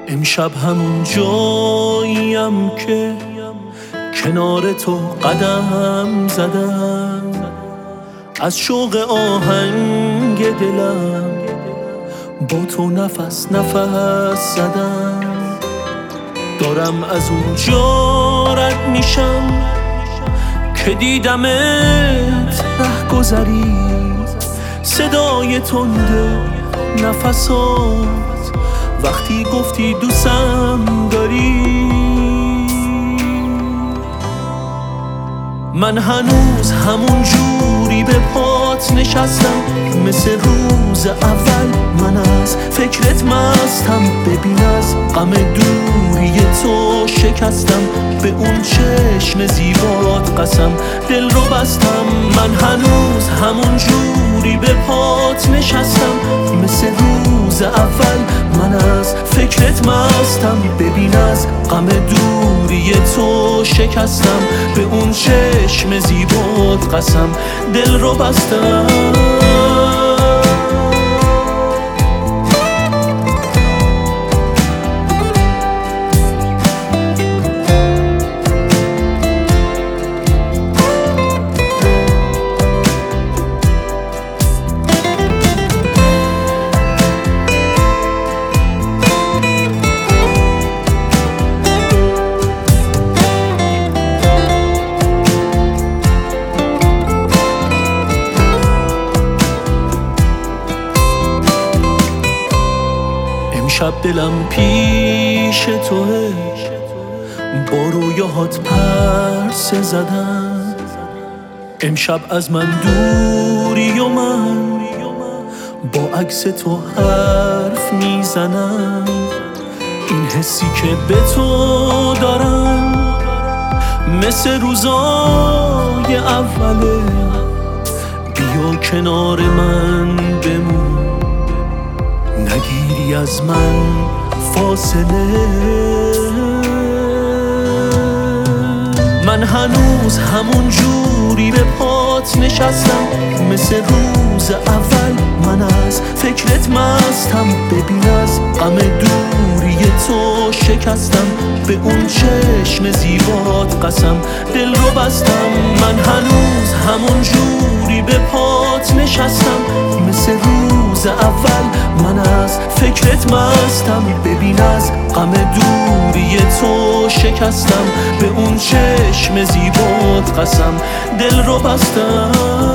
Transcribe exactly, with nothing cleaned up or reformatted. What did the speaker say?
امشب همون جاییم که کنار تو قدم زدم، از شوق آهنگ دلم با تو نفس نفس زدم. دارم از اون جا رد میشم که دیدمت ره گذرید، صدای تنده نفسات وقتی گفتی دوستم داری. من هنوز همون جوری به پات نشستم، مثل روز اول من از فکرت مستم. ببین از غم دوری تو شکستم، به اون چشم زیبات قسم دل رو بستم. من هنوز همون جوری به پات نشستم، مثل روز اول من از فکرت مستم. ببین از غم دوری تو شکستم، به اون چشم زیبات قسم دل رو بستم. امشب دلم پیش توه، با رویاهات پرسه زدم. امشب از من دوری و من با عکس تو حرف میزنم. این حسی که به تو دارم مثل روزای اوله، بیا کنار من بمون، نگیری از من فاصله. من هنوز همون جوری به پات نشستم، مثل روز اول من از فکرت مستم. ببین از غم دوری تو شکستم، به اون چشم زیبات قسم دل رو بستم. من هنوز همون جوری به پات نشستم، مثل روز اول من از فکرت مستم. ببین از غم دوری تو شکستم، به اون چشم زیبات قسم دل رو بستم.